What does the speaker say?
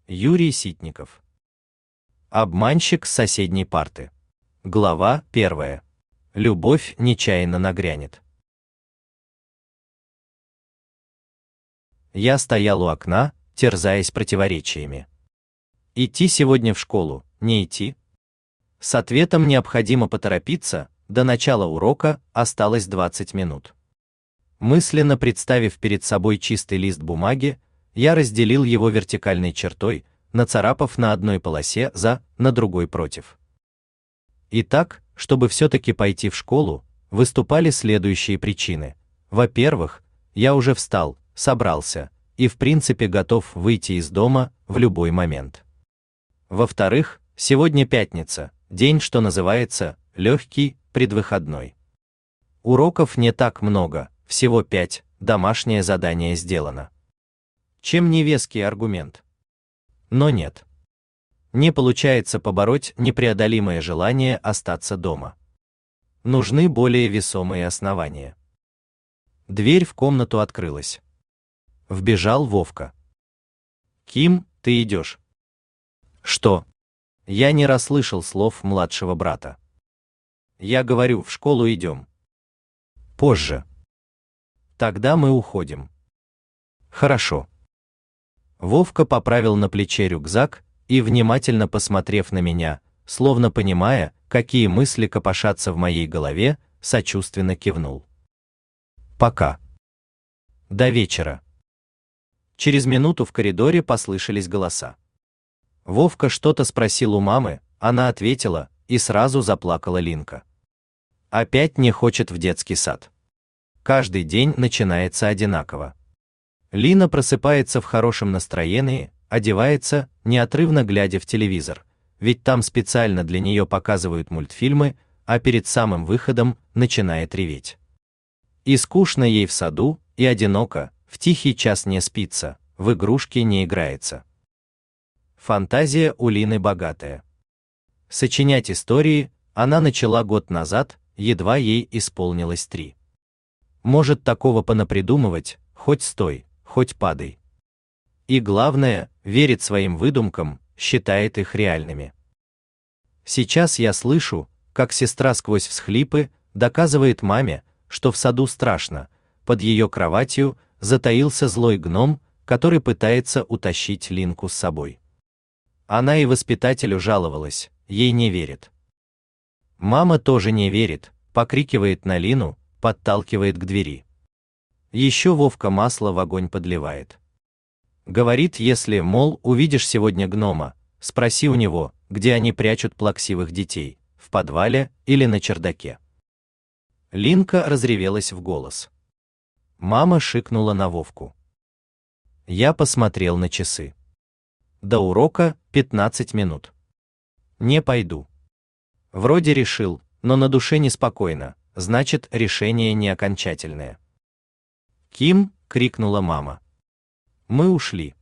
Юрий Ситников. Обманщик с соседней парты. Глава 1. Любовь нечаянно нагрянет. Я стоял у окна, терзаясь противоречиями. Идти сегодня в школу, не идти? С ответом необходимо поторопиться, до начала урока осталось 20 минут. Мысленно представив перед собой чистый лист бумаги, я разделил его вертикальной чертой, нацарапав на одной полосе «за», на другой «против». Итак, чтобы все-таки пойти в школу, выступали следующие причины. Во-первых, я уже встал, собрался и в принципе готов выйти из дома в любой момент. Во-вторых, сегодня пятница, день, что называется, легкий, предвыходной. Уроков не так много, всего 5, домашнее задание сделано. Чем не веский аргумент? Но нет. Не получается побороть непреодолимое желание остаться дома. Нужны более весомые основания. Дверь в комнату открылась. Вбежал Вовка. «Ким, ты идешь?» «Что?» Я не расслышал слов младшего брата. «Я говорю, в школу идем». «Позже». «Тогда мы уходим». «Хорошо». Вовка поправил на плече рюкзак и, внимательно посмотрев на меня, словно понимая, какие мысли копошатся в моей голове, сочувственно кивнул. «Пока». «До вечера». Через минуту в коридоре послышались голоса. Вовка что-то спросил у мамы, она ответила, и сразу заплакала Линка. Опять не хочет в детский сад. Каждый день начинается одинаково. Лина просыпается в хорошем настроении, одевается, неотрывно глядя в телевизор, ведь там специально для нее показывают мультфильмы, а перед самым выходом начинает реветь. И скучно ей в саду, и одиноко, в тихий час не спится, в игрушки не играется. Фантазия у Лины богатая. Сочинять истории она начала год назад, едва ей исполнилось 3. Может такого понапридумывать, хоть стой, хоть падай. И главное, верит своим выдумкам, считает их реальными. Сейчас я слышу, как сестра сквозь всхлипы доказывает маме, что в саду страшно, под ее кроватью затаился злой гном, который пытается утащить Линку с собой. Она и воспитателю жаловалась, ей не верит. Мама тоже не верит, покрикивает на Лину, подталкивает к двери. Еще Вовка масло в огонь подливает. Говорит, если, мол, увидишь сегодня гнома, спроси у него, где они прячут плаксивых детей, в подвале или на чердаке. Линка разревелась в голос. Мама шикнула на Вовку. Я посмотрел на часы. До урока 15 минут. Не пойду. Вроде решил, но на душе неспокойно, значит, решение не окончательное. «Ким!» — крикнула мама. Мы ушли.